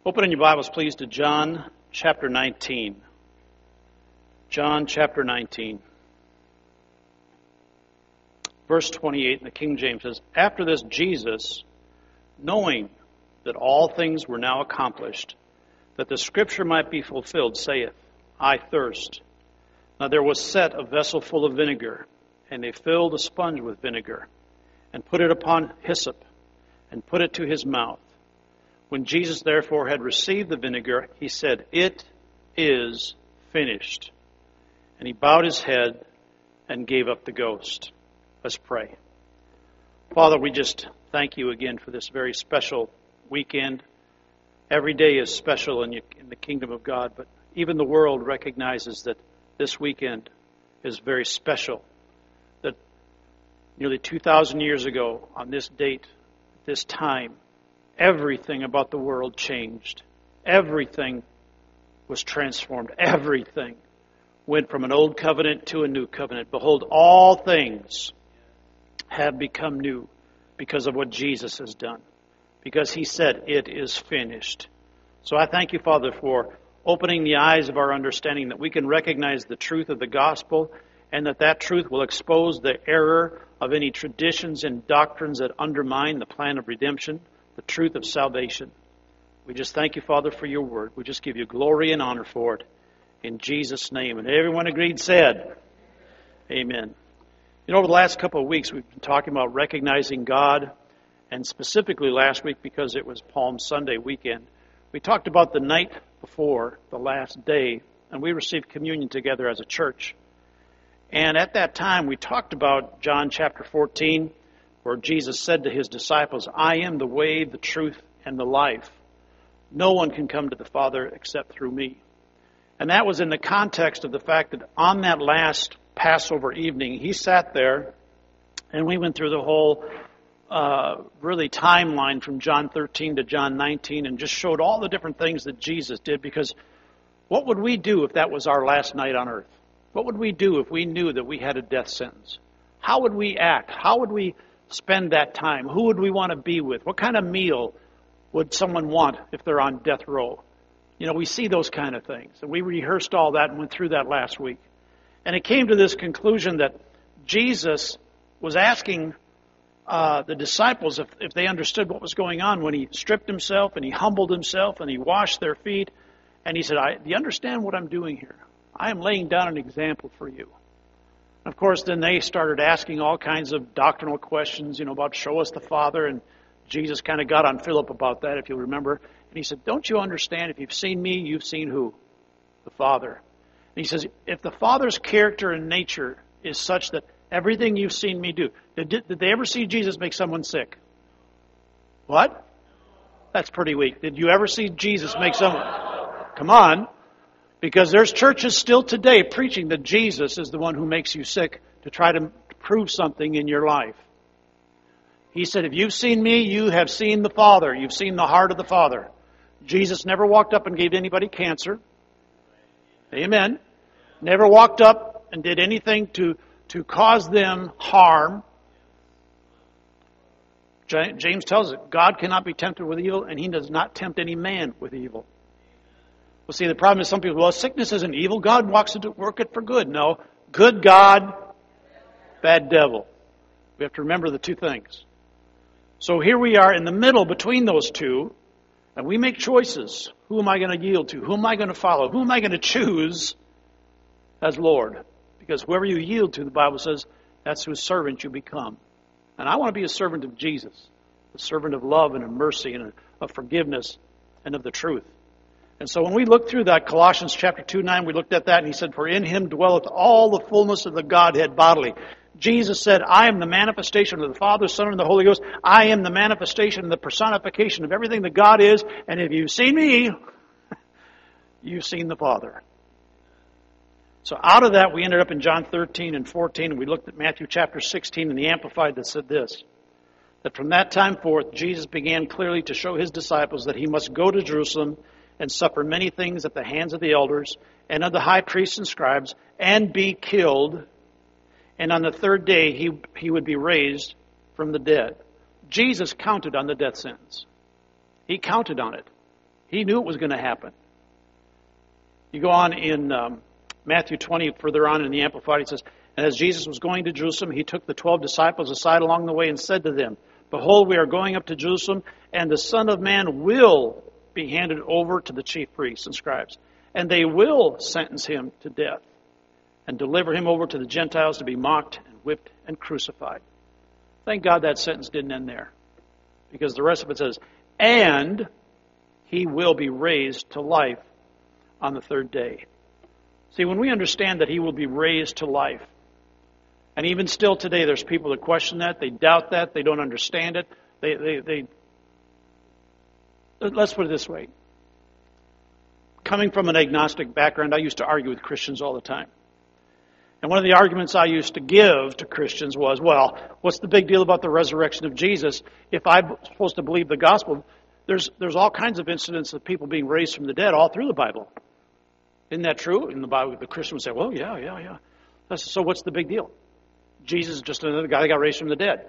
Open in your Bibles, please, to John chapter 19. John chapter 19. Verse 28 in the King James says, After this Jesus, knowing that all things were now accomplished, that the Scripture might be fulfilled, saith, I thirst. Now there was set a vessel full of vinegar, and they filled a sponge with vinegar, and put it upon hyssop, and put it to his mouth. When Jesus therefore had received the vinegar, he said, It is finished. And he bowed his head and gave up the ghost. Let's pray. Father, we just thank you again for this very special weekend. Every day is special in the kingdom of God, but even the world recognizes that this weekend is very special. That nearly 2,000 years ago, on this date, this time, everything about the world changed. Everything was transformed. Everything went from an old covenant to a new covenant. Behold, all things have become new because of what Jesus has done. Because he said, it is finished. So I thank you, Father, for opening the eyes of our understanding that we can recognize the truth of the gospel and that truth will expose the error of any traditions and doctrines that undermine the plan of redemption, the truth of salvation. We just thank you, Father, for your word. We just give you glory and honor for it. In Jesus' name. And everyone agreed said, Amen. You know, over the last couple of weeks, we've been talking about recognizing God, and specifically last week, because it was Palm Sunday weekend, we talked about the night before the last day, and we received communion together as a church. And at that time, we talked about John chapter 14, where Jesus said to his disciples, I am the way, the truth, and the life. No one can come to the Father except through me. And that was in the context of the fact that on that last Passover evening, he sat there, and we went through the whole really timeline from John 13 to John 19 and just showed all the different things that Jesus did, because what would we do if that was our last night on earth? What would we do if we knew that we had a death sentence? How would we act? How would we spend that time? Who would we want to be with? What kind of meal would someone want if they're on death row? You know, we see those kind of things. And we rehearsed all that and went through that last week. And it came to this conclusion that Jesus was asking the disciples if they understood what was going on when he stripped himself and he humbled himself and he washed their feet. And he said, do you understand what I'm doing here? I am laying down an example for you. And of course, then they started asking all kinds of doctrinal questions, about show us the Father. And Jesus kind of got on Philip about that, if you remember. And he said, don't you understand? If you've seen me, you've seen who? The Father. And he says, if the Father's character and nature is such that everything you've seen me do. Did they ever see Jesus make someone sick? What? That's pretty weak. Did you ever see Jesus make someone? Come on. Because there's churches still today preaching that Jesus is the one who makes you sick to try to prove something in your life. He said, if you've seen me, you have seen the Father. You've seen the heart of the Father. Jesus never walked up and gave anybody cancer. Amen. Never walked up and did anything to cause them harm. James tells us God cannot be tempted with evil, and he does not tempt any man with evil. Well, see, the problem is some people, sickness isn't evil. God walks to work it for good. No, good God, bad devil. We have to remember the two things. So here we are in the middle between those two, and we make choices. Who am I going to yield to? Who am I going to follow? Who am I going to choose as Lord? Because whoever you yield to, the Bible says, that's whose servant you become. And I want to be a servant of Jesus, a servant of love and of mercy and of forgiveness and of the truth. And so when we look through that, Colossians chapter 2:9, we looked at that and he said, for in him dwelleth all the fullness of the Godhead bodily. Jesus said, I am the manifestation of the Father, Son, and the Holy Ghost. I am the manifestation and the personification of everything that God is. And if you've seen me, you've seen the Father. So out of that, we ended up in John 13 and 14, and we looked at Matthew chapter 16 in the Amplified that said this, that from that time forth, Jesus began clearly to show his disciples that he must go to Jerusalem and suffer many things at the hands of the elders and of the high priests and scribes, and be killed, and on the third day he would be raised from the dead. Jesus counted on the death sentence. He counted on it. He knew it was going to happen. You go on in Matthew 20, further on in the Amplified, it says, "And as Jesus was going to Jerusalem, he took the 12 disciples aside along the way and said to them, 'Behold, we are going up to Jerusalem, and the Son of Man will be handed over to the chief priests and scribes, and they will sentence him to death and deliver him over to the Gentiles to be mocked and whipped and crucified.'" Thank God that sentence didn't end there, because the rest of it says, "And he will be raised to life on the third day." See, when we understand that he will be raised to life, and even still today there's people that question that, they doubt that, they don't understand it, they let's put it this way. Coming from an agnostic background, I used to argue with Christians all the time. And one of the arguments I used to give to Christians was, well, what's the big deal about the resurrection of Jesus? If I'm supposed to believe the gospel, there's all kinds of incidents of people being raised from the dead all through the Bible. Isn't that true? In the Bible, the Christian would say, well, yeah. So what's the big deal? Jesus is just another guy that got raised from the dead.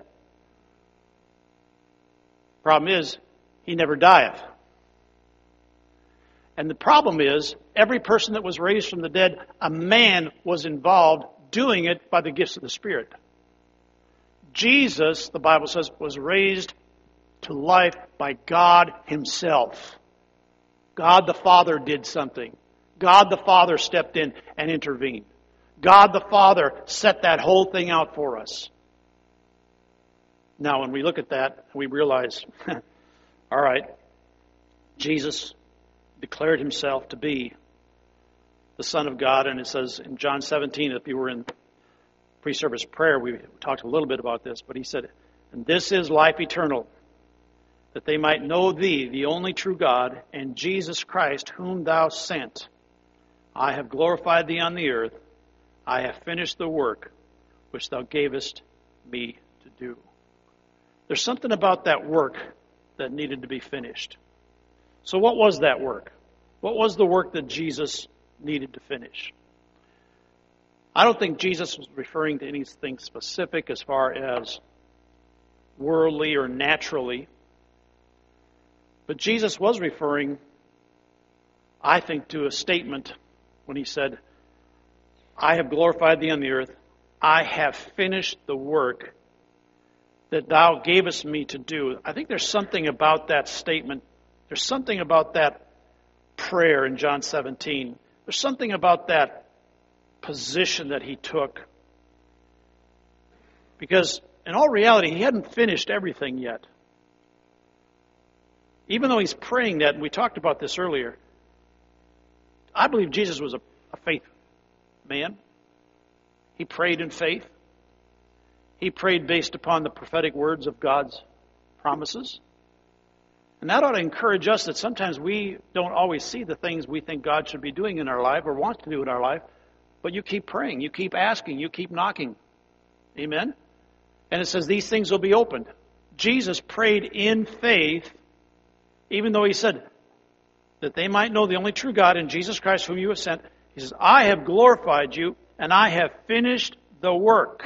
Problem is, he never dieth. And the problem is, every person that was raised from the dead, a man was involved doing it by the gifts of the Spirit. Jesus, the Bible says, was raised to life by God himself. God the Father did something. God the Father stepped in and intervened. God the Father set that whole thing out for us. Now, when we look at that, we realize, all right, Jesus declared himself to be the Son of God, and it says in John 17, if you were in pre-service prayer, we talked a little bit about this, but he said, "And this is life eternal, that they might know thee, the only true God, and Jesus Christ, whom thou sent. I have glorified thee on the earth. I have finished the work which thou gavest me to do." There's something about that work that needed to be finished. So what was that work? What was the work that Jesus needed to finish? I don't think Jesus was referring to anything specific as far as worldly or naturally. But Jesus was referring, I think, to a statement when he said, "I have glorified thee on the earth. I have finished the work that thou gavest me to do." I think there's something about that statement. There's something about that prayer in John 17. There's something about that position that he took. Because in all reality, he hadn't finished everything yet. Even though he's praying that, and we talked about this earlier, I believe Jesus was a faith man. He prayed in faith. He prayed based upon the prophetic words of God's promises. And that ought to encourage us that sometimes we don't always see the things we think God should be doing in our life or wants to do in our life, but you keep praying, you keep asking, you keep knocking. Amen? And it says these things will be opened. Jesus prayed in faith, even though he said that they might know the only true God and Jesus Christ whom you have sent. He says, "I have glorified you and I have finished the work."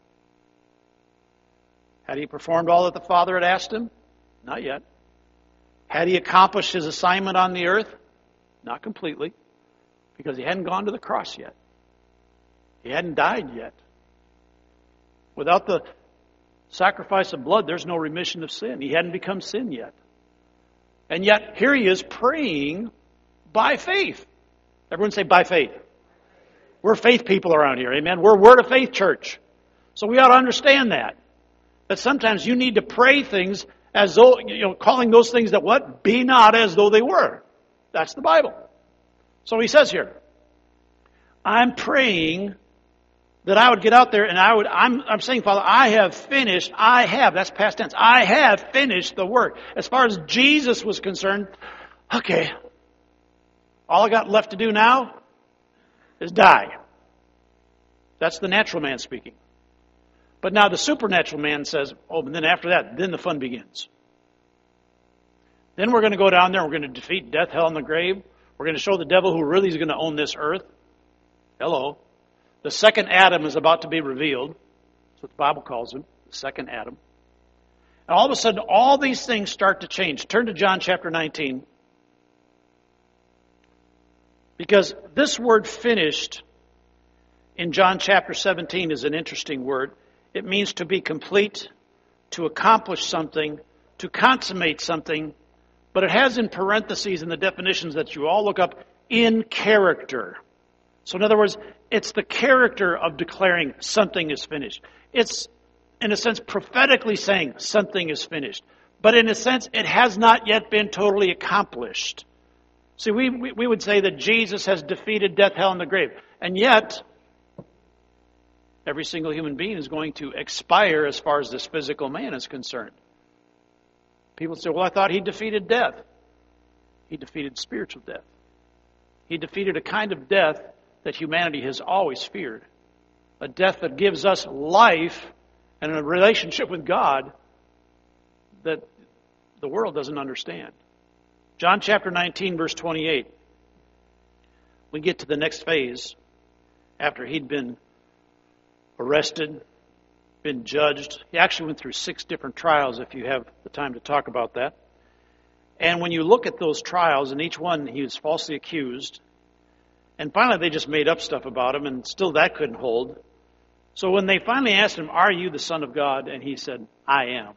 Had he performed all that the Father had asked him? Not yet. Had he accomplished his assignment on the earth? Not completely, because he hadn't gone to the cross yet. He hadn't died yet. Without the sacrifice of blood, there's no remission of sin. He hadn't become sin yet. And yet, here he is praying by faith. Everyone say, by faith. We're faith people around here, amen? We're Word of Faith church. So we ought to understand that. That sometimes you need to pray things as though, calling those things that what? Be not as though they were. That's the Bible. So he says here, I'm praying that I would get out there and I'm saying, Father, that's past tense. I have finished the work. As far as Jesus was concerned, okay, all I got left to do now is die. That's the natural man speaking. But now the supernatural man says, and then after that, then the fun begins. Then we're going to go down there and we're going to defeat death, hell, and the grave. We're going to show the devil who really is going to own this earth. Hello. The second Adam is about to be revealed. That's what the Bible calls him, the second Adam. And all of a sudden, all these things start to change. Turn to John chapter 19. Because this word finished in John chapter 17 is an interesting word. It means to be complete, to accomplish something, to consummate something, but it has in parentheses in the definitions that you all look up, in character. So in other words, it's the character of declaring something is finished. It's, in a sense, prophetically saying something is finished. But in a sense, it has not yet been totally accomplished. See, we would say that Jesus has defeated death, hell, and the grave. And yet, every single human being is going to expire as far as this physical man is concerned. People say, well, I thought he defeated death. He defeated spiritual death. He defeated a kind of death that humanity has always feared. A death that gives us life and a relationship with God that the world doesn't understand. John chapter 19, verse 28. We get to the next phase after he'd been arrested, been judged. He actually went through 6 different trials, if you have the time to talk about that. And when you look at those trials, in each one he was falsely accused. And finally they just made up stuff about him, and still that couldn't hold. So when they finally asked him, "Are you the Son of God?" and he said, "I am,"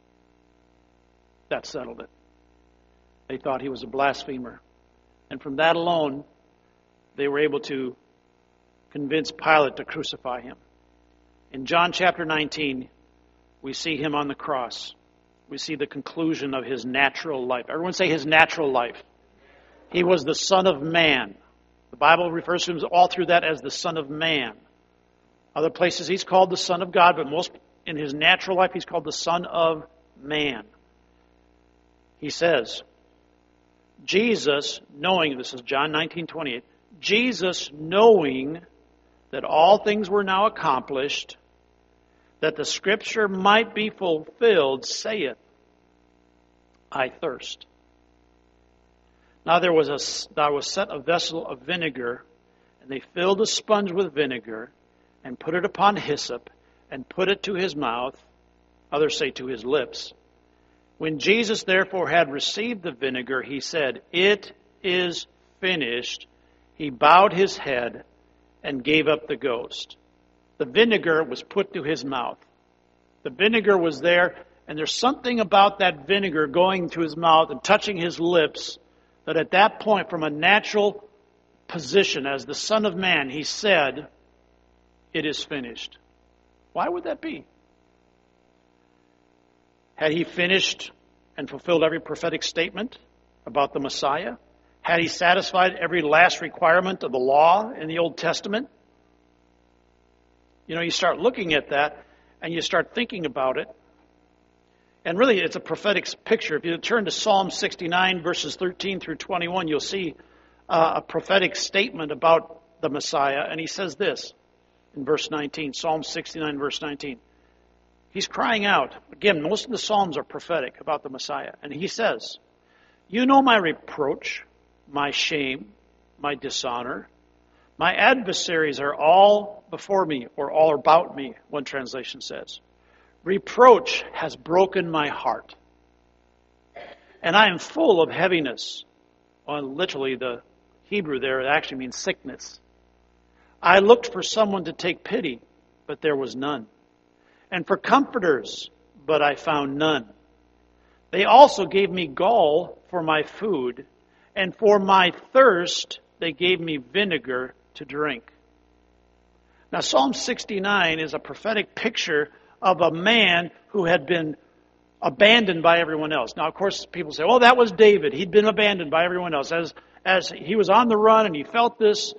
that settled it. They thought he was a blasphemer. And from that alone, they were able to convince Pilate to crucify him. In John chapter 19, we see him on the cross. We see the conclusion of his natural life. Everyone say his natural life. He was the Son of Man. The Bible refers to him all through that as the Son of Man. Other places he's called the Son of God, but most in his natural life he's called the Son of Man. He says, Jesus, knowing, this is John 19:28, Jesus, knowing that all things were now accomplished, that the Scripture might be fulfilled, saith, I thirst. Now there was set a vessel of vinegar, and they filled a sponge with vinegar, and put it upon hyssop, and put it to his mouth, others say to his lips. When Jesus therefore had received the vinegar, he said, It is finished. He bowed his head and gave up the ghost. The vinegar was put to his mouth. The vinegar was there, and there's something about that vinegar going to his mouth and touching his lips that at that point, from a natural position as the Son of Man, he said, It is finished. Why would that be? Had he finished and fulfilled every prophetic statement about the Messiah? Had he satisfied every last requirement of the law in the Old Testament? You know, you start looking at that and you start thinking about it. And really, it's a prophetic picture. If you turn to Psalm 69, verses 13 through 21, you'll see a prophetic statement about the Messiah. And he says this in verse 19, Psalm 69, verse 19. He's crying out. Again, most of the Psalms are prophetic about the Messiah. And he says, You know my reproach, my shame, my dishonor. My adversaries are all before me, or all about me, one translation says. Reproach has broken my heart, and I am full of heaviness. Well, literally, the Hebrew there, it actually means sickness. I looked for someone to take pity, but there was none. And for comforters, but I found none. They also gave me gall for my food, and for my thirst they gave me vinegar to drink. Now, Psalm 69 is a prophetic picture of a man who had been abandoned by everyone else. Now, of course, people say, that was David. He'd been abandoned by everyone else. As he was on the run and he felt this,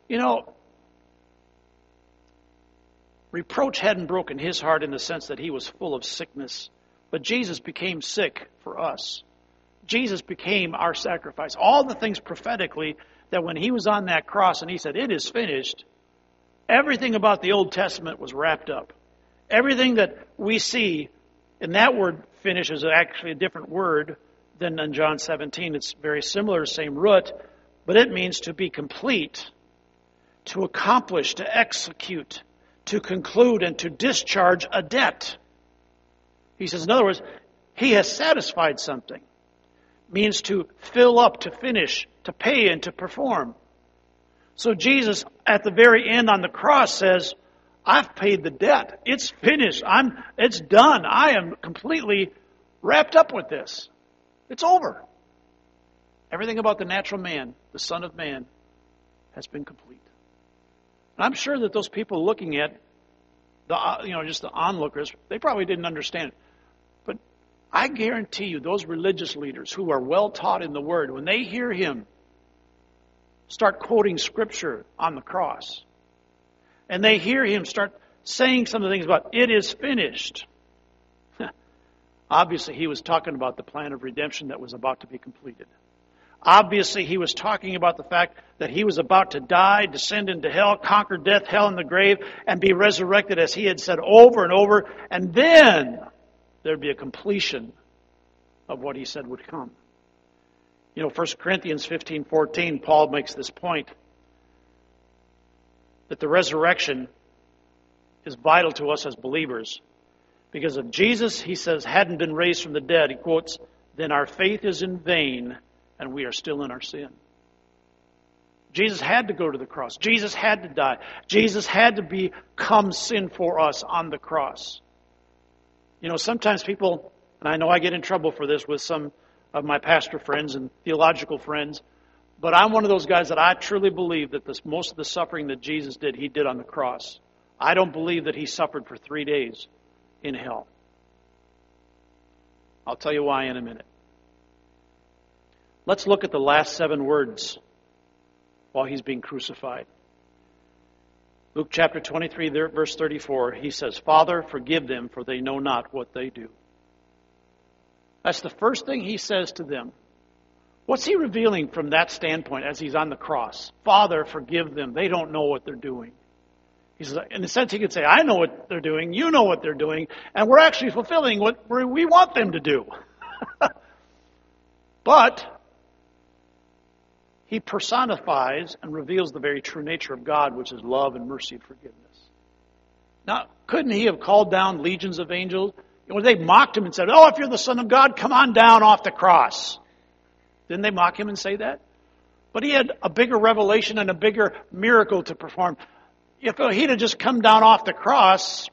reproach hadn't broken his heart in the sense that he was full of sickness. But Jesus became sick for us. Jesus became our sacrifice. All the things prophetically that when he was on that cross and he said, It is finished, everything about the Old Testament was wrapped up. Everything that we see, and that word finish is actually a different word than in John 17. It's very similar, same root, but it means to be complete, to accomplish, to execute, to conclude, and to discharge a debt. He says, in other words, he has satisfied something. Means to fill up, to finish, to pay, and to perform. So Jesus, at the very end on the cross, says, I've paid the debt. It's finished. It's done. I am completely wrapped up with this. It's over. Everything about the natural man, the Son of Man, has been complete. And I'm sure that those people looking at just the onlookers, they probably didn't understand it. But I guarantee you, those religious leaders who are well taught in the Word, when they hear him start quoting Scripture on the cross, and they hear him start saying some of the things about, it is finished. Obviously, he was talking about the plan of redemption that was about to be completed. Obviously, he was talking about the fact that he was about to die, descend into hell, conquer death, hell, and the grave, and be resurrected as he had said over and over. And then there'd be a completion of what he said would come. 1 Corinthians 15:14, Paul makes this point, that the resurrection is vital to us as believers. Because if Jesus, he says, hadn't been raised from the dead, he quotes, then our faith is in vain and we are still in our sin. Jesus had to go to the cross. Jesus had to die. Jesus had to become sin for us on the cross. Sometimes people, and I know I get in trouble for this with some of my pastor friends and theological friends, but I'm one of those guys that I truly believe that most of the suffering that Jesus did, he did on the cross. I don't believe that he suffered for 3 days in hell. I'll tell you why in a minute. Let's look at the last 7 words while he's being crucified. Luke chapter 23, verse 34, he says, Father, forgive them, for they know not what they do. That's the first thing he says to them. What's he revealing from that standpoint as he's on the cross? Father, forgive them. They don't know what they're doing. He says, in a sense, he could say, I know what they're doing, you know what they're doing, and we're actually fulfilling what we want them to do. But he personifies and reveals the very true nature of God, which is love and mercy and forgiveness. Now, couldn't he have called down legions of angels? They mocked him and said, if you're the Son of God, come on down off the cross. Didn't they mock him and say that? But he had a bigger revelation and a bigger miracle to perform. If he'd have just come down off the cross,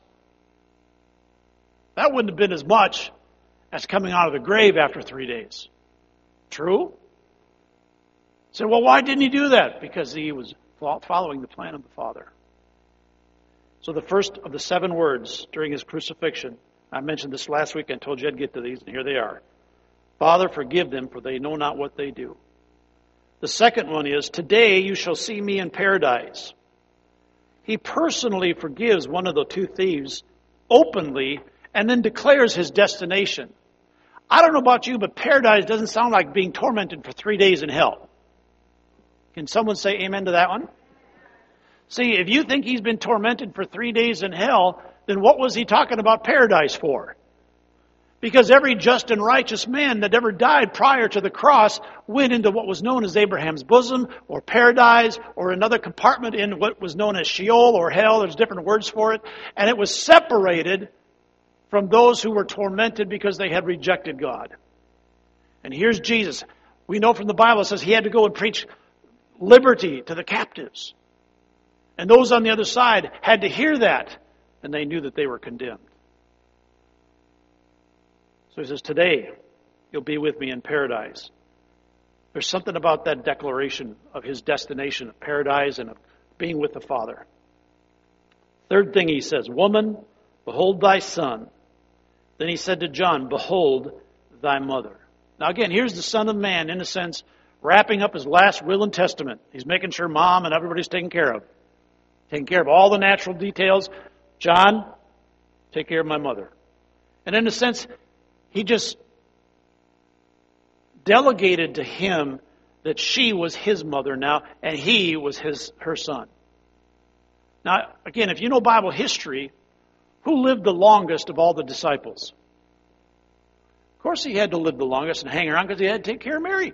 that wouldn't have been as much as coming out of the grave after 3 days. True? So, why didn't he do that? Because he was following the plan of the Father. So the first of the 7 words during his crucifixion, I mentioned this last week, I told you I'd get to these, and here they are. Father, forgive them, for they know not what they do. The second one is, today you shall see me in paradise. He personally forgives one of the 2 thieves openly and then declares his destination. I don't know about you, but paradise doesn't sound like being tormented for 3 days in hell. Can someone say amen to that one? See, if you think he's been tormented for 3 days in hell, then what was he talking about paradise for? Because every just and righteous man that ever died prior to the cross went into what was known as Abraham's bosom, or paradise, or another compartment in what was known as Sheol or hell. There's different words for it. And it was separated from those who were tormented because they had rejected God. And here's Jesus. We know from the Bible it says he had to go and preach liberty to the captives. And those on the other side had to hear that, and they knew that they were condemned. So he says, today you'll be with me in paradise. There's something about that declaration of his destination of paradise and of being with the Father. Third thing he says, woman, behold thy son. Then he said to John, behold thy mother. Now again, here's the Son of Man, in a sense, wrapping up his last will and testament. He's making sure mom and everybody's taken care of. Taking care of all the natural details. John, take care of my mother. And in a sense, he just delegated to him that she was his mother now, and he was her son. Now, again, if you know Bible history, who lived the longest of all the disciples? Of course he had to live the longest and hang around because he had to take care of Mary.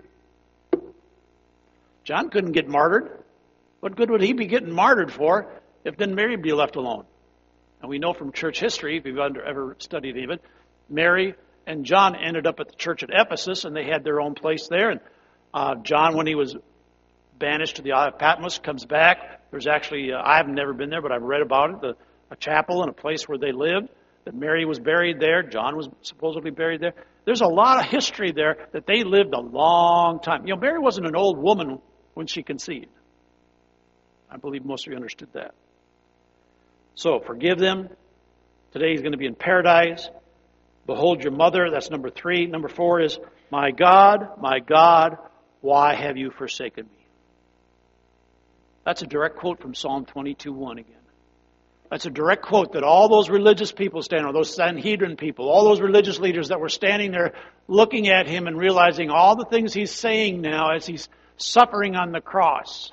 John couldn't get martyred. What good would he be getting martyred for if then Mary would be left alone? And we know from church history, if you've ever studied even, Mary and John ended up at the church at Ephesus, and they had their own place there. And John, when he was banished to the Isle of Patmos, comes back. There's actually, I've never been there, but I've read about it, a chapel and a place where they lived, that Mary was buried there, John was supposedly buried there. There's a lot of history there that they lived a long time. Mary wasn't an old woman when she conceived. I believe most of you understood that. So, forgive them. Today he's going to be in paradise. Behold your mother. That's number 3. Number 4 is, my God, why have you forsaken me? That's a direct quote from Psalm 22:1 again. That's a direct quote that all those religious people standing, or those Sanhedrin people, all those religious leaders that were standing there looking at him and realizing all the things he's saying now as he's suffering on the cross.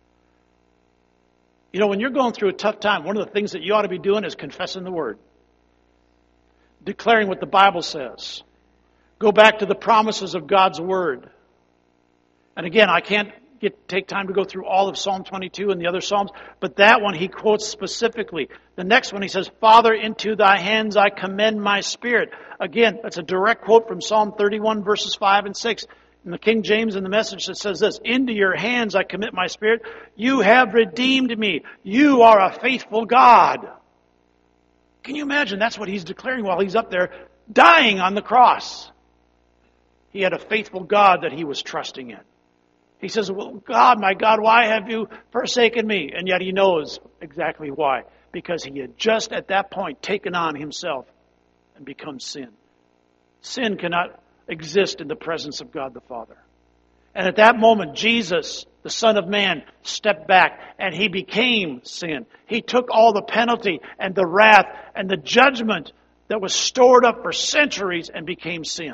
When you're going through a tough time, one of the things that you ought to be doing is confessing the Word. Declaring what the Bible says. Go back to the promises of God's Word. And again, I can't take time to go through all of Psalm 22 and the other Psalms, but that one he quotes specifically. The next one he says, Father, into thy hands I commend my spirit. Again, that's a direct quote from Psalm 31 verses 5 and 6. In the King James, in the Message, it says this, into your hands I commit my spirit. You have redeemed me. You are a faithful God. Can you imagine? That's what he's declaring while he's up there dying on the cross. He had a faithful God that he was trusting in. He says, well, God, my God, why have you forsaken me? And yet he knows exactly why. Because he had just at that point taken on himself and become sin. Sin cannot exist in the presence of God the Father. And at that moment, Jesus, the Son of Man, stepped back and he became sin. He took all the penalty and the wrath and the judgment that was stored up for centuries and became sin.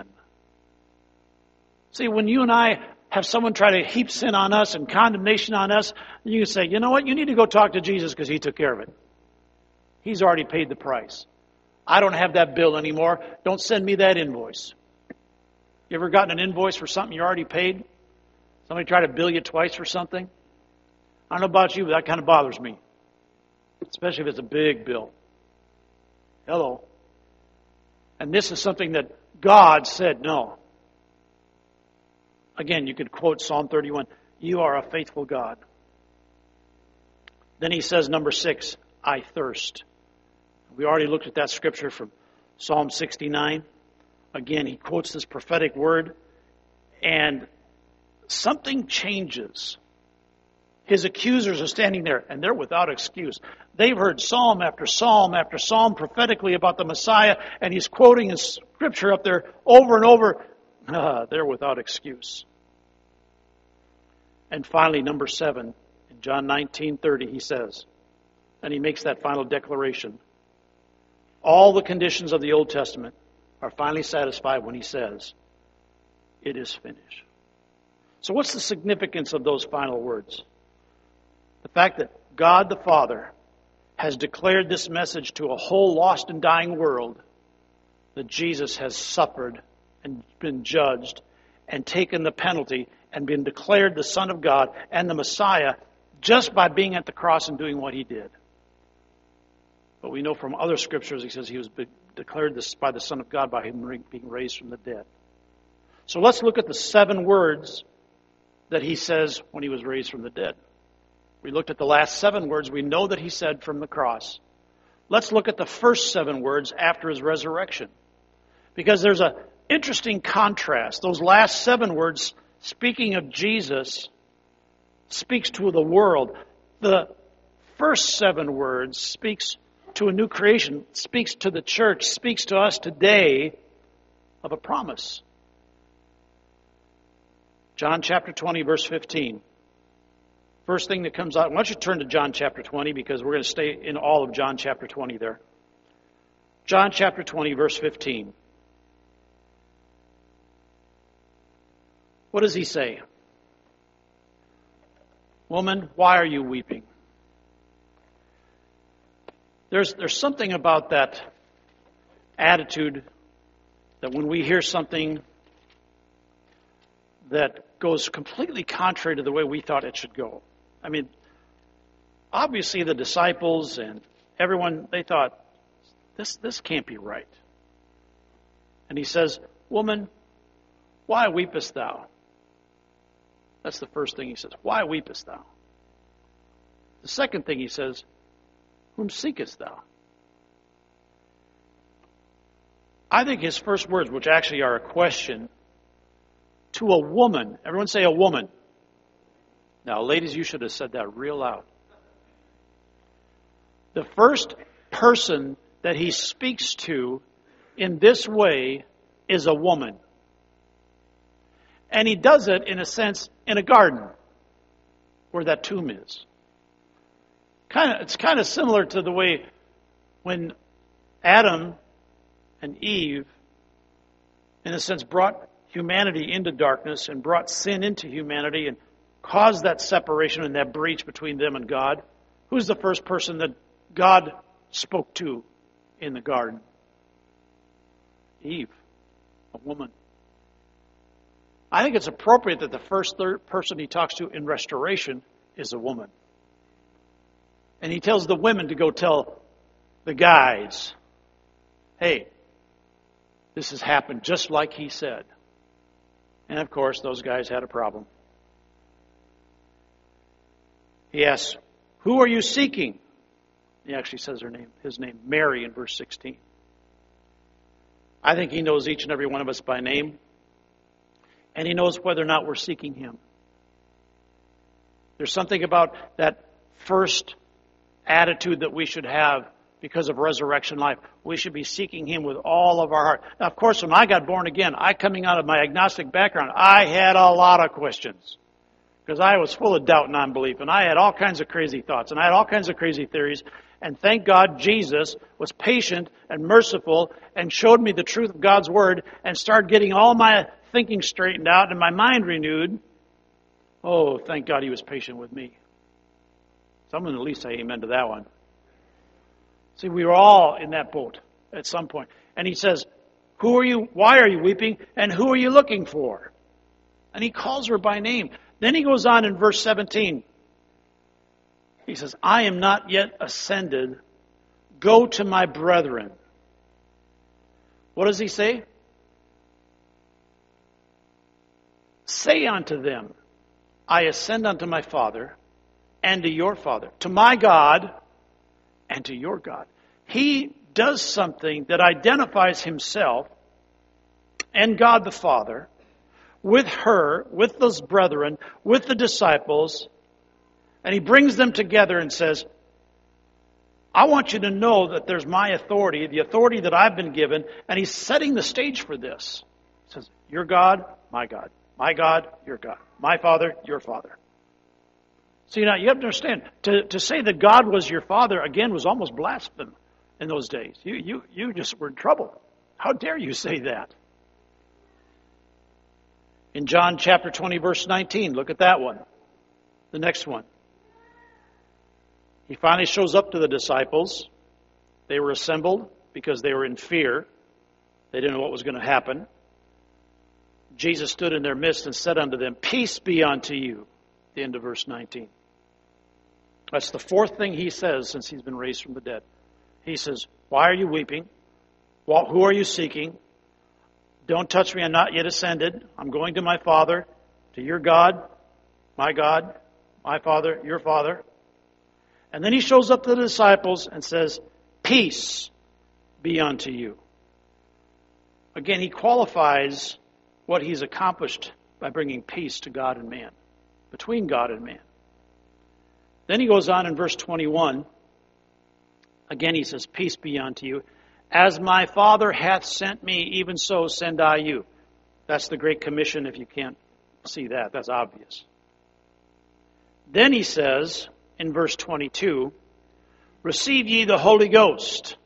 See, when you and I have someone try to heap sin on us and condemnation on us, you can say, you know what, you need to go talk to Jesus because he took care of it. He's already paid the price. I don't have that bill anymore. Don't send me that invoice. You ever gotten an invoice for something you already paid? Somebody try to bill you twice for something? I don't know about you, but that kind of bothers me. Especially if it's a big bill. Hello. And this is something that God said no. Again, you could quote Psalm 31. You are a faithful God. Then he says, number 6, I thirst. We already looked at that scripture from Psalm 69. Again, he quotes this prophetic word, and something changes. His accusers are standing there, and they're without excuse. They've heard psalm after psalm after psalm prophetically about the Messiah, and he's quoting his scripture up there over and over. They're without excuse. And finally, number 7, in John 19:30, he says, and he makes that final declaration, all the conditions of the Old Testament are finally satisfied when he says, it is finished. So what's the significance of those final words? The fact that God the Father has declared this message to a whole lost and dying world, that Jesus has suffered and been judged and taken the penalty and been declared the Son of God and the Messiah just by being at the cross and doing what he did. But we know from other scriptures, he says he was declared this by the Son of God by him being raised from the dead. So let's look at the 7 words that he says when he was raised from the dead. We looked at the last 7 words we know that he said from the cross. Let's look at the first 7 words after his resurrection. Because there's an interesting contrast. Those last 7 words, speaking of Jesus, speaks to the world. The first 7 words speaks to a new creation, speaks to the church, speaks to us today of a promise. John chapter 20, verse 15. First thing that comes out, why don't you turn to John chapter 20, because we're going to stay in all of John chapter 20 there. John chapter 20, verse 15. What does he say? Woman, why are you weeping? There's something about that attitude that when we hear something that goes completely contrary to the way we thought it should go. I mean, obviously the disciples and everyone, they thought, this can't be right. And he says, woman, why weepest thou? That's the first thing he says. Why weepest thou? The second thing he says, whom seekest thou? I think his first words, which actually are a question, to a woman. Everyone say a woman. Now, ladies, you should have said that real loud. The first person that he speaks to in this way is a woman. And he does it, in a sense, in a garden where that tomb is. It's kind of similar to the way when Adam and Eve, in a sense, brought humanity into darkness and brought sin into humanity and caused that separation and that breach between them and God. Who's the first person that God spoke to in the garden? Eve, a woman. I think it's appropriate that the first person he talks to in restoration is a woman. And he tells the women to go tell the guys, hey, this has happened just like he said. And of course, those guys had a problem. He asks, who are you seeking? He actually says his name, Mary, in verse 16. I think he knows each and every one of us by name. And he knows whether or not we're seeking him. There's something about that first attitude that we should have because of resurrection life. We should be seeking him with all of our heart. Now, of course, when I got born again, coming out of my agnostic background, I had a lot of questions. Because I was full of doubt and unbelief. And I had all kinds of crazy thoughts. And I had all kinds of crazy theories. And thank God Jesus was patient and merciful and showed me the truth of God's Word and started getting all my thinking straightened out and my mind renewed. Oh, thank God he was patient with me. Someone at least say amen to that one. See, we were all in that boat at some point. And he says, who are you? Why are you weeping? And who are you looking for? And he calls her by name. Then he goes on in verse 17. He says, I am not yet ascended. Go to my brethren. What does he say? Say unto them, I ascend unto my Father and to your Father, to my God and to your God. He does something that identifies himself and God the Father with her, with those brethren, with the disciples, and he brings them together and says, I want you to know that there's my authority, the authority that I've been given, and he's setting the stage for this. He says, your God, my God. My God, your God. My Father, your Father. See, now you have to understand, to say that God was your Father, again, was almost blasphemy in those days. You just were in trouble. How dare you say that? In John chapter 20, verse 19, look at that one. The next one. He finally shows up to the disciples. They were assembled because they were in fear. They didn't know what was going to happen. Jesus stood in their midst and said unto them, peace be unto you. The end of verse 19. That's the fourth thing he says since he's been raised from the dead. He says, why are you weeping? Who are you seeking? Don't touch me, I'm not yet ascended. I'm going to my Father, to your God, my Father, your Father. And then he shows up to the disciples and says, peace be unto you. Again, he qualifies what he's accomplished by bringing peace to God and man, between God and man. Then he goes on in verse 21. Again, he says, peace be unto you. As my Father hath sent me, even so send I you. That's the Great Commission, if you can't see that. That's obvious. Then he says, in verse 22, receive ye the Holy Ghost.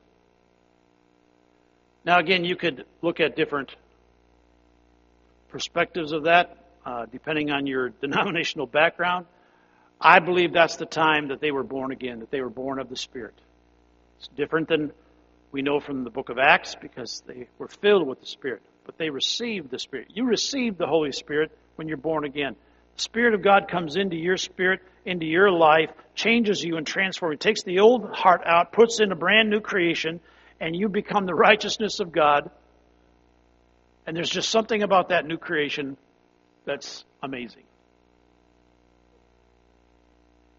Now again, you could look at different perspectives of that, depending on your denominational background. I believe that's the time that they were born again, that they were born of the Spirit. It's different than we know from the book of Acts because they were filled with the Spirit, but they received the Spirit. You receive the Holy Spirit when you're born again. The Spirit of God comes into your spirit, into your life, changes you and transforms you, takes the old heart out, puts in a brand new creation, and you become the righteousness of God. And there's just something about that new creation that's amazing.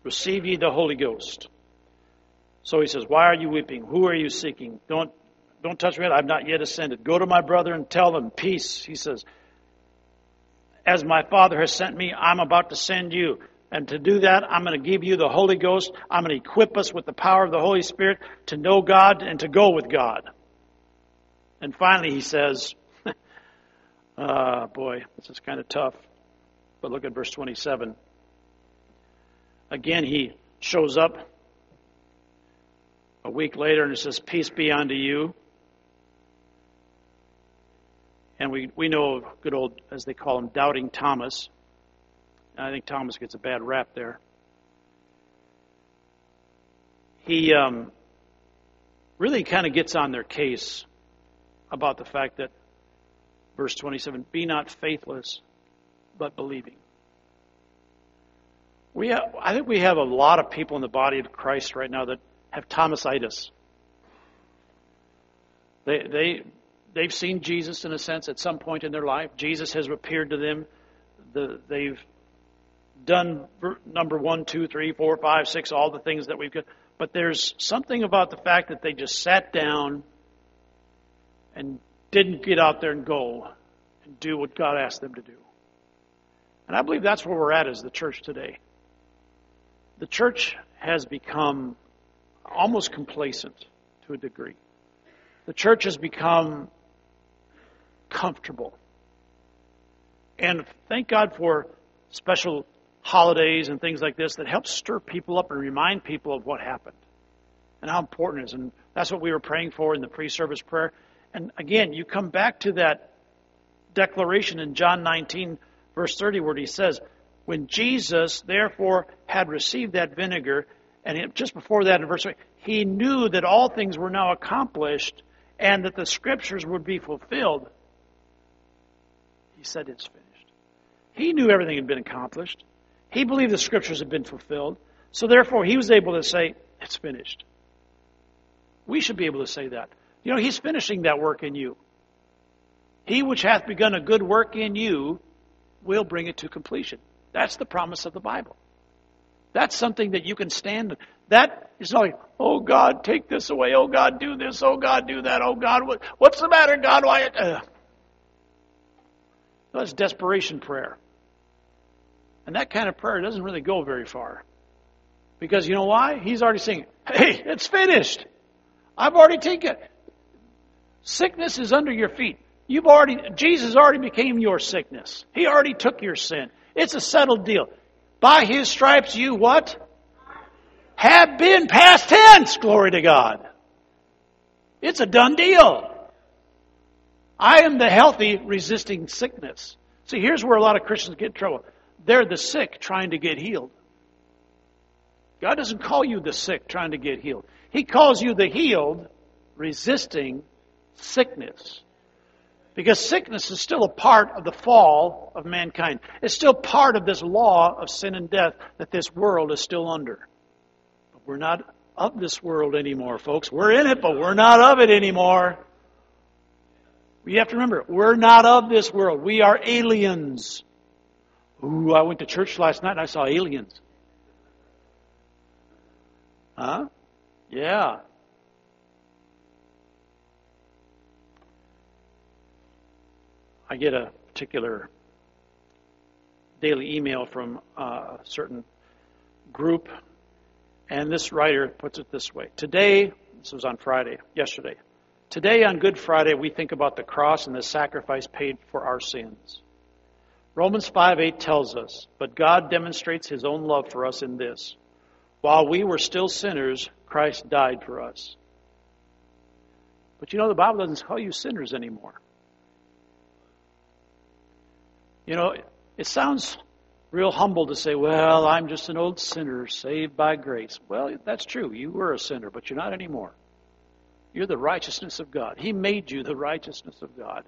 receive ye the Holy Ghost. So he says, why are you weeping? Who are you seeking? Don't touch me. I've not yet ascended. Go to my brother and tell them, peace. He says, as my Father has sent me, I'm about to send you. And to do that, I'm going to give you the Holy Ghost. I'm going to equip us with the power of the Holy Spirit to know God and to go with God. And finally he says, boy, this is kind of tough. But look at verse 27. Again, he shows up a week later and it says, peace be unto you. And we know of good old, as they call him, Doubting Thomas. I think Thomas gets a bad rap there. He really kind of gets on their case about the fact that, verse 27, be not faithless, but believing. I think we have a lot of people in the body of Christ right now that have Thomasitis. They've seen Jesus, in a sense, at some point in their life. Jesus has appeared to them. They've done number 1, 2, 3, 4, 5, 6, all the things that we've got. But there's something about the fact that they just sat down and didn't get out there and go and do what God asked them to do. And I believe that's where we're at as the church today. The church has become almost complacent to a degree. The church has become comfortable. And thank God for special holidays and things like this that help stir people up and remind people of what happened and how important it is. And that's what we were praying for in the pre-service prayer. And again, you come back to that declaration in John 19, verse 30, where he says, when Jesus, therefore, had received that vinegar, and just before that in verse 3, he knew that all things were now accomplished and that the Scriptures would be fulfilled. He said, it's finished. He knew everything had been accomplished. He believed the Scriptures had been fulfilled. So therefore, he was able to say, it's finished. We should be able to say that. You know, he's finishing that work in you. He which hath begun a good work in you will bring it to completion. That's the promise of the Bible. That's something that you can stand. That is not like, oh God, take this away. Oh God, do this. Oh God, do that. Oh God, what's the matter, God? Why? That's desperation prayer. And that kind of prayer doesn't really go very far. Because you know why? He's already saying, hey, it's finished. I've already taken it. Sickness is under your feet. Jesus already became your sickness. He already took your sin. It's a settled deal. By His stripes you what? Have been, past tense, glory to God. It's a done deal. I am the healthy resisting sickness. See, here's where a lot of Christians get in trouble. They're the sick trying to get healed. God doesn't call you the sick trying to get healed. He calls you the healed resisting sickness. Because sickness is still a part of the fall of mankind. It's still part of this law of sin and death that this world is still under. But we're not of this world anymore, folks. We're in it, but we're not of it anymore. You have to remember, we're not of this world. We are aliens. Ooh, I went to church last night and I saw aliens. Huh? Yeah. I get a particular daily email from a certain group, and this writer puts it this way. Today, this was on Friday, yesterday. Today on Good Friday, we think about the cross and the sacrifice paid for our sins. Romans 5:8 tells us, but God demonstrates His own love for us in this. While we were still sinners, Christ died for us. But you know, the Bible doesn't call you sinners anymore. You know, it sounds real humble to say, well, I'm just an old sinner saved by grace. Well, that's true. You were a sinner, but you're not anymore. You're the righteousness of God. He made you the righteousness of God.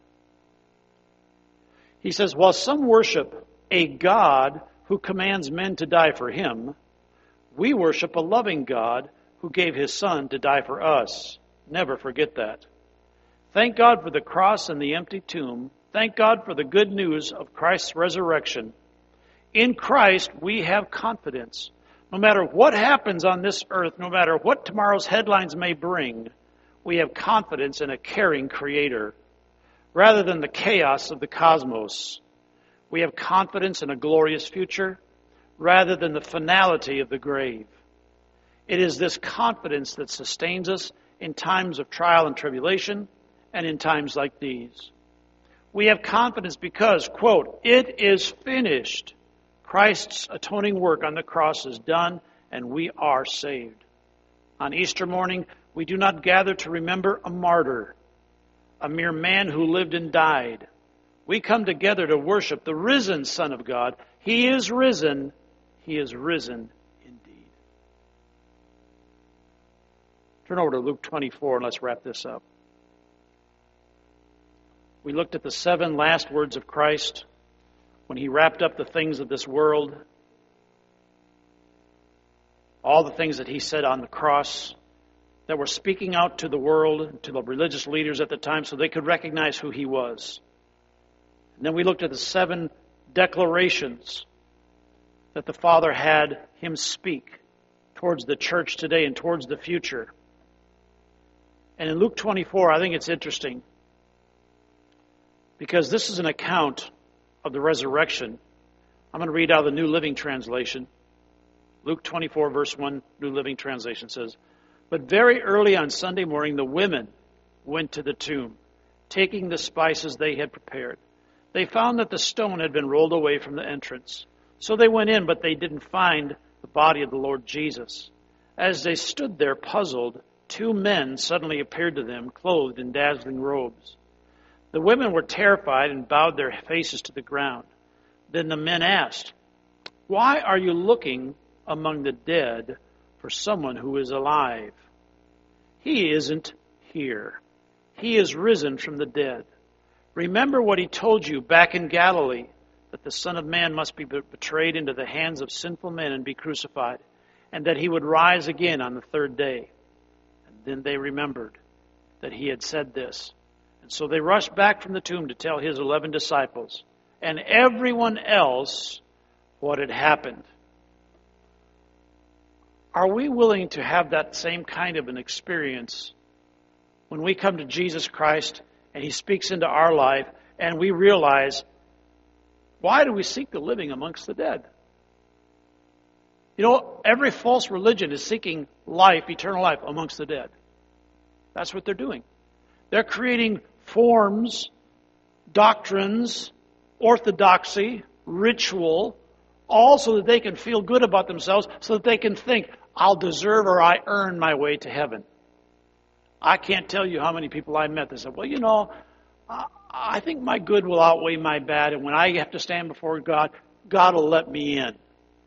He says, while some worship a God who commands men to die for Him, we worship a loving God who gave His Son to die for us. Never forget that. Thank God for the cross and the empty tomb. Thank God for the good news of Christ's resurrection. In Christ, we have confidence. No matter what happens on this earth, no matter what tomorrow's headlines may bring, we have confidence in a caring Creator. Rather than the chaos of the cosmos, we have confidence in a glorious future rather than the finality of the grave. It is this confidence that sustains us in times of trial and tribulation and in times like these. We have confidence because, quote, "It is finished." Christ's atoning work on the cross is done, and we are saved. On Easter morning, we do not gather to remember a martyr, a mere man who lived and died. We come together to worship the risen Son of God. He is risen. He is risen indeed. Turn over to Luke 24 and let's wrap this up. We looked at the 7 last words of Christ when he wrapped up the things of this world, all the things that he said on the cross that were speaking out to the world, to the religious leaders at the time, so they could recognize who he was. And then we looked at the 7 declarations that the Father had him speak towards the church today and towards the future. And in Luke 24, I think it's interesting because this is an account of the resurrection. I'm going to read out of the New Living Translation. Luke 24, verse 1, New Living Translation says, "But very early on Sunday morning, the women went to the tomb, taking the spices they had prepared. They found that the stone had been rolled away from the entrance. So they went in, but they didn't find the body of the Lord Jesus. As they stood there puzzled, 2 men suddenly appeared to them, clothed in dazzling robes. The women were terrified and bowed their faces to the ground. Then the men asked, 'Why are you looking among the dead for someone who is alive? He isn't here. He is risen from the dead. Remember what he told you back in Galilee, that the Son of Man must be betrayed into the hands of sinful men and be crucified, and that he would rise again on the 3rd day.' And then they remembered that he had said this. And so they rushed back from the tomb to tell his 11 disciples and everyone else what had happened." Are we willing to have that same kind of an experience when we come to Jesus Christ and he speaks into our life and we realize, why do we seek the living amongst the dead? You know, every false religion is seeking life, eternal life, amongst the dead. That's what they're doing. They're creating forms, doctrines, orthodoxy, ritual, all so that they can feel good about themselves, so that they can think, I'll deserve or I earn my way to heaven. I can't tell you how many people I met that said, well, you know, I think my good will outweigh my bad, and when I have to stand before God, God will let me in.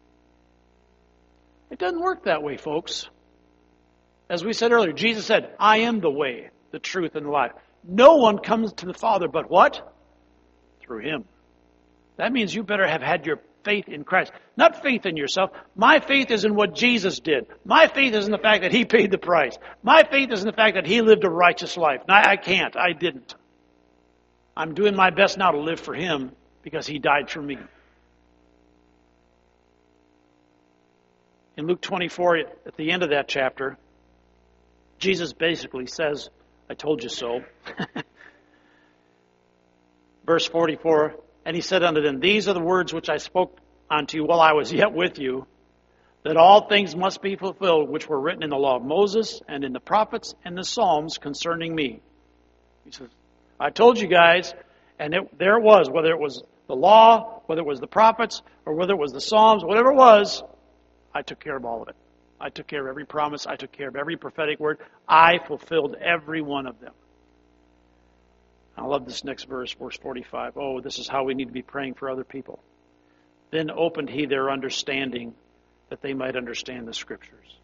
It doesn't work that way, folks. As we said earlier, Jesus said, I am the way, the truth, and the life. No one comes to the Father but what? Through him. That means you better have had your faith in Christ. Not faith in yourself. My faith is in what Jesus did. My faith is in the fact that he paid the price. My faith is in the fact that he lived a righteous life. Now, I can't. I didn't. I'm doing my best now to live for him because he died for me. In Luke 24, at the end of that chapter, Jesus basically says, I told you so. Verse 44, and he said unto them, these are the words which I spoke unto you while I was yet with you, that all things must be fulfilled which were written in the law of Moses and in the prophets and the Psalms concerning me. He says, I told you guys, and there it was, whether it was the law, whether it was the prophets, or whether it was the Psalms, whatever it was, I took care of all of it. I took care of every promise. I took care of every prophetic word. I fulfilled every one of them. I love this next verse, verse 45. Oh, this is how we need to be praying for other people. Then opened he their understanding that they might understand the Scriptures.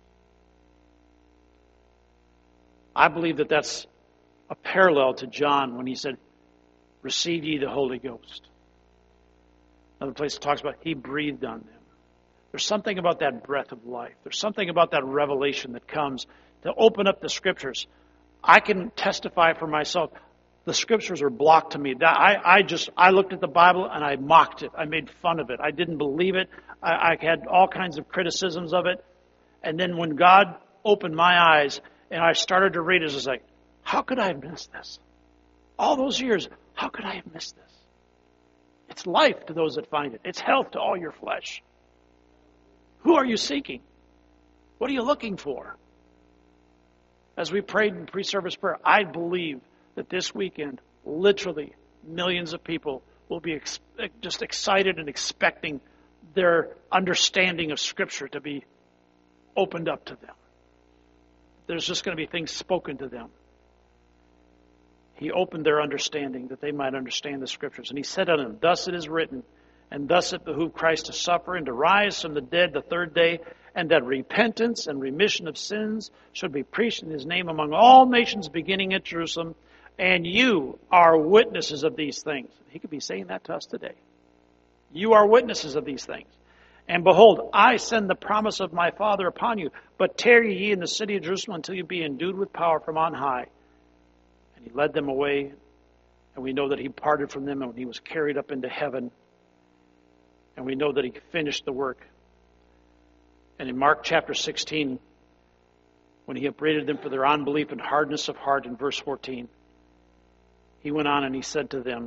I believe that that's a parallel to John when he said, receive ye the Holy Ghost. Another place it talks about he breathed on them. There's something about that breath of life. There's something about that revelation that comes to open up the Scriptures. I can testify for myself. The Scriptures are blocked to me. I looked at the Bible and I mocked it. I made fun of it. I didn't believe it. I had all kinds of criticisms of it. And then when God opened my eyes and I started to read it, it was like, how could I have missed this? All those years, how could I have missed this? It's life to those that find it. It's health to all your flesh. Who are you seeking? What are you looking for? As we prayed in pre-service prayer, I believe that this weekend, literally millions of people will be just excited and expecting their understanding of Scripture to be opened up to them. There's just going to be things spoken to them. He opened their understanding that they might understand the Scriptures. And he said unto them, thus it is written, and thus it behooved Christ to suffer and to rise from the dead the third day, and that repentance and remission of sins should be preached in his name among all nations, beginning at Jerusalem. And you are witnesses of these things. He could be saying that to us today. You are witnesses of these things. And behold, I send the promise of my Father upon you, but tarry ye in the city of Jerusalem until you be endued with power from on high. And he led them away, and we know that he parted from them, and he was carried up into heaven. And we know that he finished the work. And in Mark chapter 16, when he upbraided them for their unbelief and hardness of heart in verse 14, he went on and he said to them,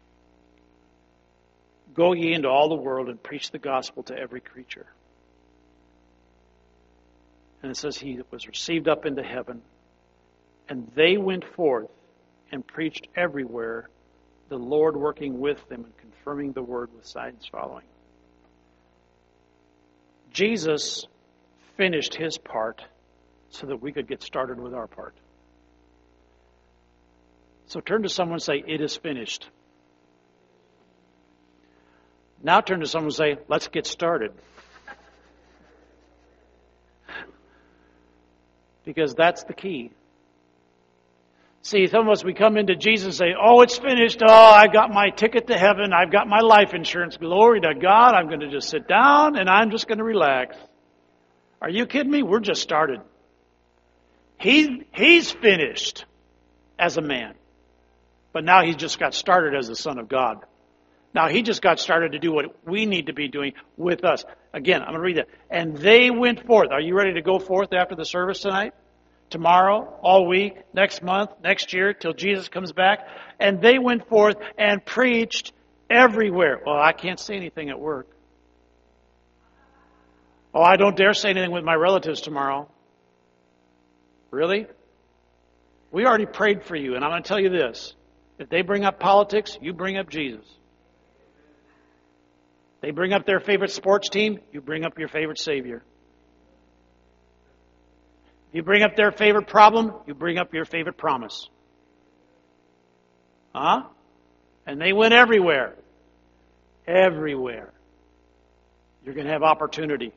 go ye into all the world and preach the gospel to every creature. And it says he was received up into heaven, and they went forth and preached everywhere, the Lord working with them and confirming the word with signs following. Jesus finished his part so that we could get started with our part. So turn to someone and say, it is finished. Now turn to someone and say, let's get started. Because that's the key. See, some of us, we come into Jesus and say, oh, it's finished. Oh, I got my ticket to heaven. I've got my life insurance. Glory to God. I'm going to just sit down and I'm just going to relax. Are you kidding me? We're just started. He's finished as a man. But now he's just got started as the Son of God. Now he just got started to do what we need to be doing with us. Again, I'm going to read that. And they went forth. Are you ready to go forth after the service tonight? Tomorrow, all week, next month, next year, till Jesus comes back. And they went forth and preached everywhere. Well, I can't say anything at work. Oh, I don't dare say anything with my relatives tomorrow. Really? We already prayed for you, and I'm going to tell you this. If they bring up politics, you bring up Jesus. They bring up their favorite sports team, you bring up your favorite Savior. You bring up their favorite problem, you bring up your favorite promise. Huh? And they went everywhere. Everywhere. You're going to have opportunity.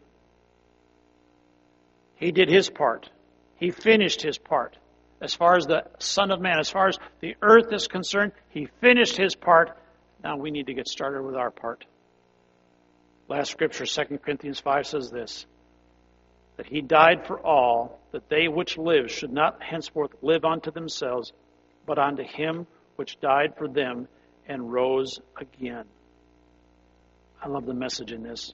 He did his part. He finished his part. As far as the Son of Man, as far as the earth is concerned, he finished his part. Now we need to get started with our part. Last scripture, 2 Corinthians 5 says this, that he died for all, that they which live should not henceforth live unto themselves, but unto him which died for them and rose again. I love the message in this.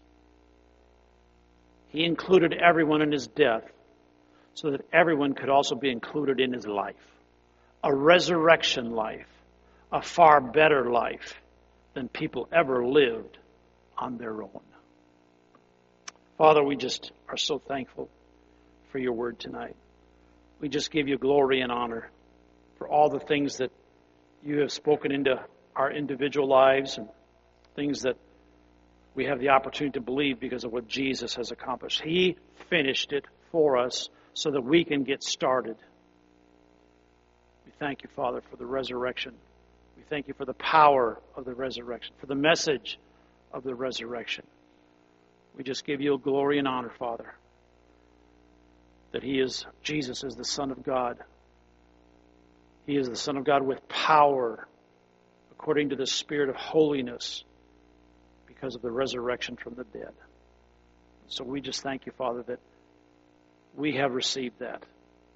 He included everyone in his death so that everyone could also be included in his life. A resurrection life, a far better life than people ever lived on their own. Father, we just are so thankful for your word tonight. We just give you glory and honor for all the things that you have spoken into our individual lives and things that we have the opportunity to believe because of what Jesus has accomplished. He finished it for us so that we can get started. We thank you, Father, for the resurrection. We thank you for the power of the resurrection, for the message of the resurrection. We just give you glory and honor, Father, that Jesus is the Son of God. He is the Son of God with power, according to the Spirit of holiness, because of the resurrection from the dead. So we just thank you, Father, that we have received that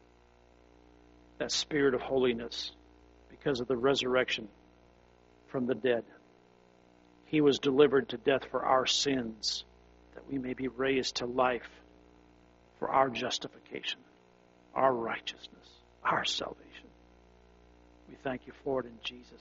Spirit of holiness because of the resurrection from the dead. He was delivered to death for our sins, that we may be raised to life for our justification, our righteousness, our salvation. We thank you for it in Jesus'